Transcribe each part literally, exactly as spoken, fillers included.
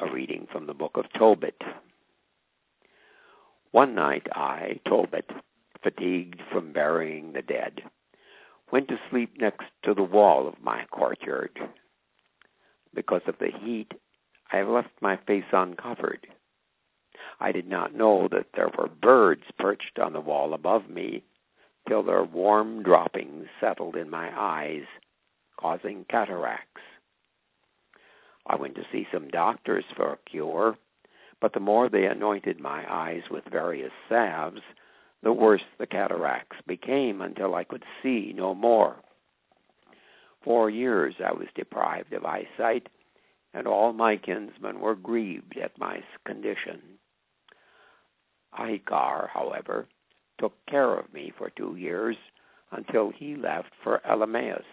A reading from the book of Tobit. One night I, Tobit, fatigued from burying the dead, went to sleep next to the wall of my courtyard. Because of the heat, I have left my face uncovered. I did not know that there were birds perched on the wall above me till their warm droppings settled in my eyes, causing cataracts. I went to see some doctors for a cure, but the more they anointed my eyes with various salves, the worse the cataracts became until I could see no more. For years I was deprived of eyesight, and all my kinsmen were grieved at my condition. Ahikar, however, took care of me for two years until he left for Elemaus.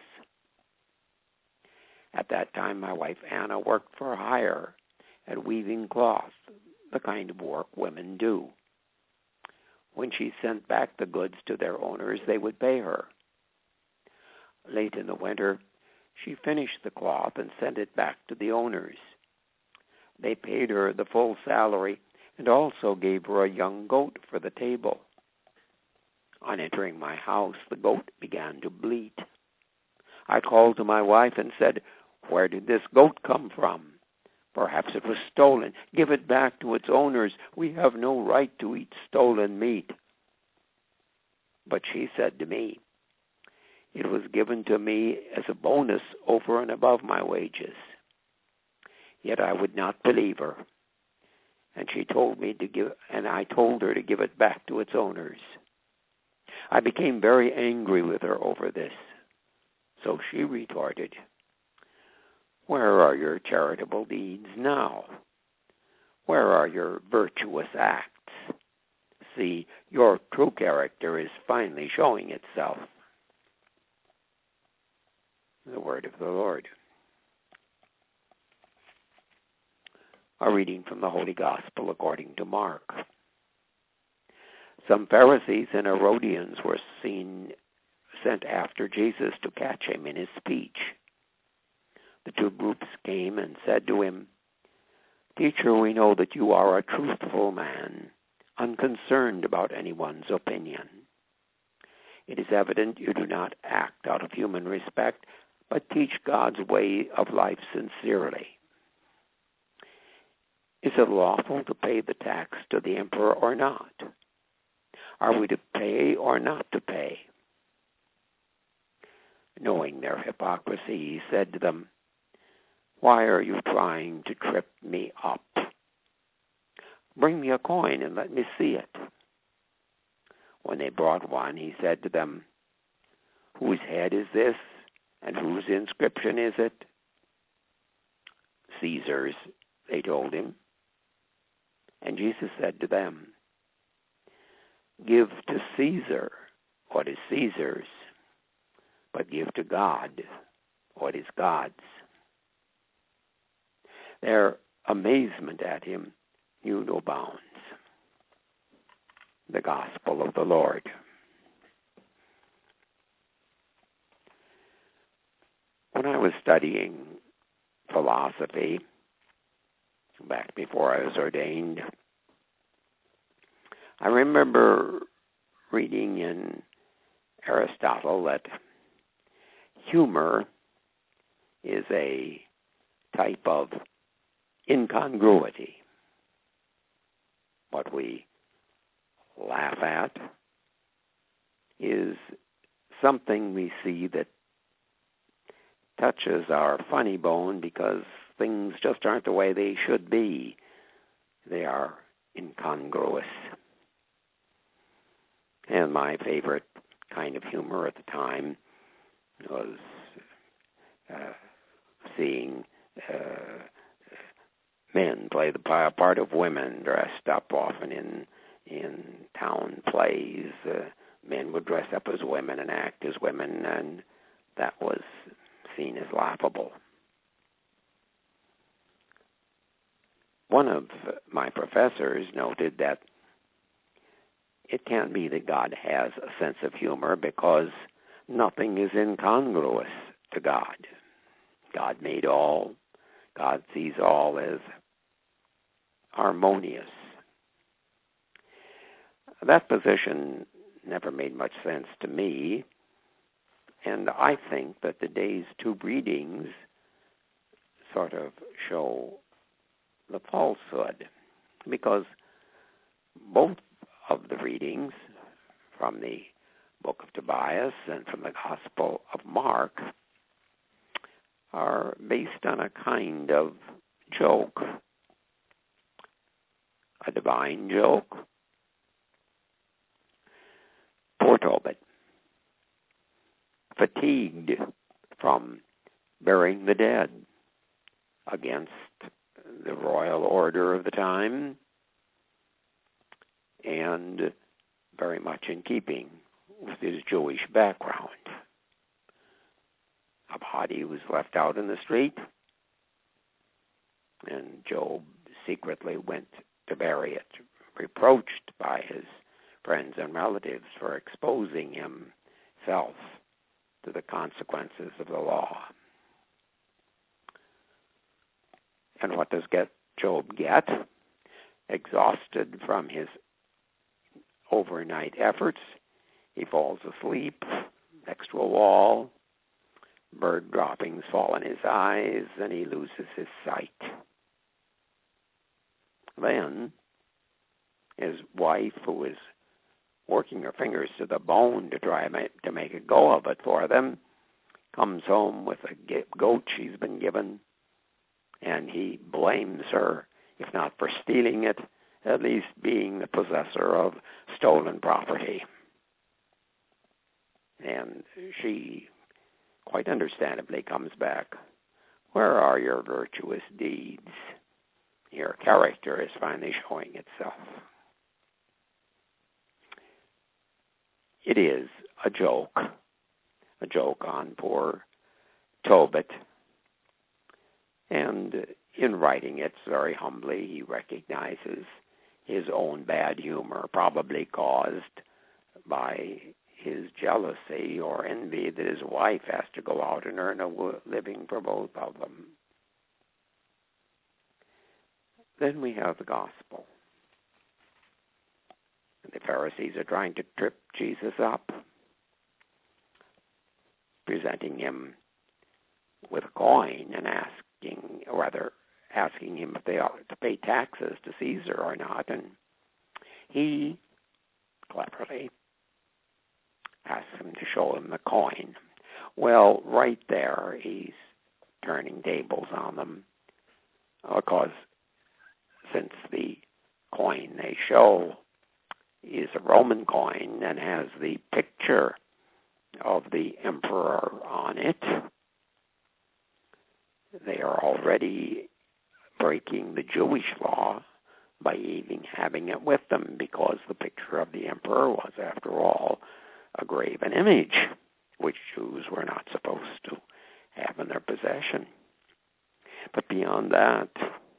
At that time, my wife Anna worked for hire at weaving cloth, the kind of work women do. When she sent back the goods to their owners, they would pay her. Late in the winter, she finished the cloth and sent it back to the owners. They paid her the full salary and also gave her a young goat for the table. On entering my house, the goat began to bleat. I called to my wife and said, "Where did this goat come from? Perhaps it was stolen. Give it back to its owners. We have no right to eat stolen meat." But she said to me, "It was given to me as a bonus over and above my wages." Yet I would not believe her, and she told me to give, and I told her to give it back to its owners. I became very angry with her over this. So she retorted, "Where are your charitable deeds now? Where are your virtuous acts? See, your true character is finally showing itself." The word of the Lord. A reading from the Holy Gospel according to Mark. Some Pharisees and Herodians were seen sent after Jesus to catch him in his speech. The two groups came and said to him, "Teacher, we know that you are a truthful man, unconcerned about anyone's opinion. It is evident you do not act out of human respect, but teach God's way of life sincerely. Is it lawful to pay the tax to the emperor or not? Are we to pay or not to pay?" Knowing their hypocrisy, he said to them, "Why are you trying to trip me up? Bring me a coin and let me see it." When they brought one, he said to them, "Whose head is this, and whose inscription is it?" "Caesar's," they told him. And Jesus said to them, "Give to Caesar what is Caesar's, but give to God what is God's." Their amazement at him knew no bounds. The Gospel of the Lord. When I was studying philosophy, back before I was ordained, I remember reading in Aristotle that humor is a type of incongruity. What we laugh at is something we see that touches our funny bone because things just aren't the way they should be. They are incongruous. And my favorite kind of humor at the time was uh, seeing uh, men play the part of women dressed up often in in town plays. Uh, men would dress up as women and act as women, and that was seen as laughable. One of my professors noted that it can't be that God has a sense of humor because nothing is incongruous to God. God made all. God sees all as harmonious. That position never made much sense to me, and I think that today's two readings sort of show the falsehood, because both of the readings from the book of Tobias and from the Gospel of Mark are based on a kind of joke, a divine joke. Poor Tobit, fatigued from burying the dead against the royal order of the time, and very much in keeping with his Jewish background. A body was left out in the street, and Job secretly went to bury it, reproached by his friends and relatives for exposing himself to the consequences of the law. And what does get Job get? Exhausted from his overnight efforts, he falls asleep next to a wall. Bird droppings fall in his eyes, and he loses his sight. Then his wife, who is working her fingers to the bone to try to make a go of it for them, comes home with a goat she's been given, and he blames her, if not for stealing it, at least being the possessor of stolen property. And she, quite understandably, comes back. Where are your virtuous deeds? Your character is finally showing itself. It is a joke, a joke on poor Tobit. And in writing it very humbly, he recognizes his own bad humor, probably caused by his jealousy or envy that his wife has to go out and earn a living for both of them. Then we have the gospel. And the Pharisees are trying to trip Jesus up, presenting him with a coin and asking, or rather asking him if they ought to pay taxes to Caesar or not. And he cleverly asks him to show him the coin. Well, right there, he's turning tables on them, because since the coin they show is a Roman coin and has the picture of the emperor on it, they are already breaking the Jewish law by even having it with them, because the picture of the emperor was, after all, a graven image, which Jews were not supposed to have in their possession. But beyond that,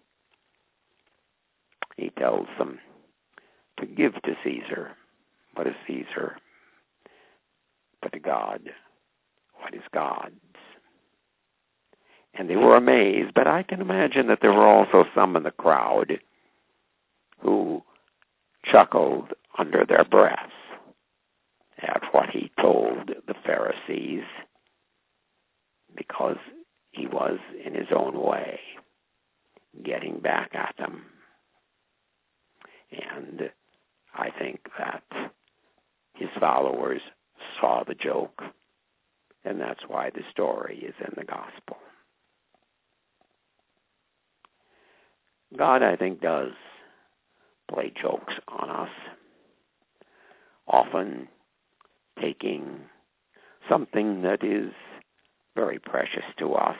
he tells them to give to Caesar what is Caesar, but to God what is God's. And they were amazed, but I can imagine that there were also some in the crowd who chuckled under their breath at what he told the Pharisees, because he was, in his own way, getting back at them. And I think that his followers saw the joke, and that's why the story is in the gospel. God, I think, does play jokes on us, often taking something that is very precious to us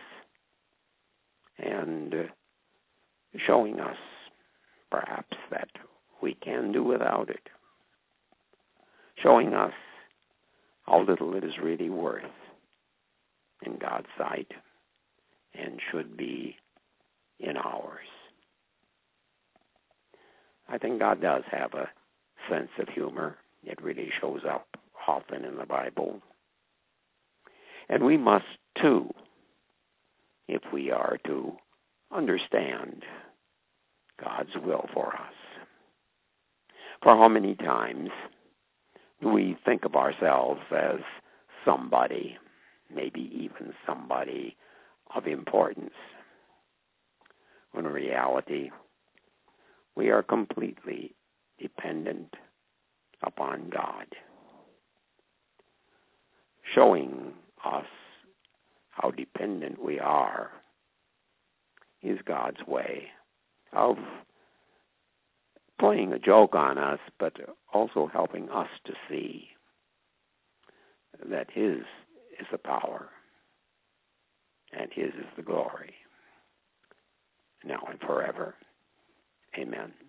and showing us, perhaps, that we can do without it, showing us how little it is really worth in God's sight and should be in ours. I think God does have a sense of humor. It really shows up often in the Bible. And we must, too, if we are to understand God's will for us. For how many times do we think of ourselves as somebody, maybe even somebody of importance, when in reality we are completely dependent upon God, showing us how dependent we are is God's way of playing a joke on us, but also helping us to see that His is the power and His is the glory, now and forever. Amen.